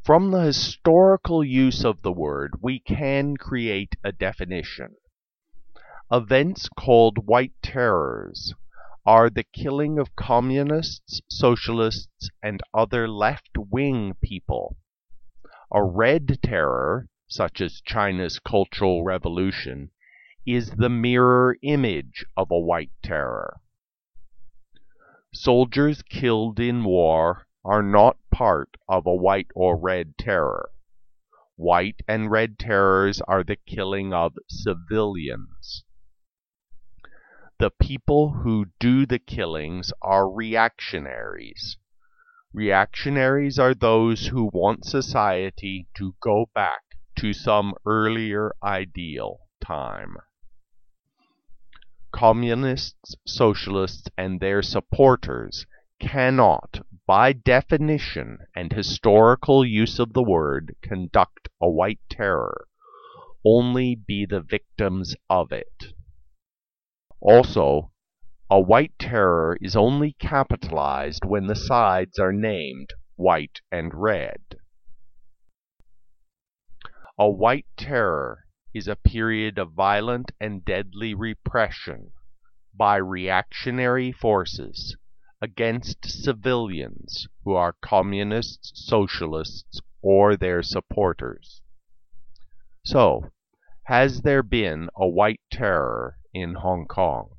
From the historical use of the word, we can create a definition. Events called White Terrors are the killing of communists, socialists, and other left-wing people. A Red Terror, such as China's Cultural Revolution, is the mirror image of a White Terror. Soldiers killed in war are not part of a White or Red Terror. White and Red Terrors are the killing of civilians. The people who do the killings are reactionaries. Reactionaries are those who want society to go back to some earlier ideal time. Communists, socialists, and their supporters cannot, by definition and historical use of the word, conduct a White Terror, only be the victims of it. Also, a White Terror is only capitalized when the sides are named White and Red. A White Terror is a period of violent and deadly repression by reactionary forces against civilians who are communists, socialists, or their supporters. So, has there been a White Terror in Hong Kong?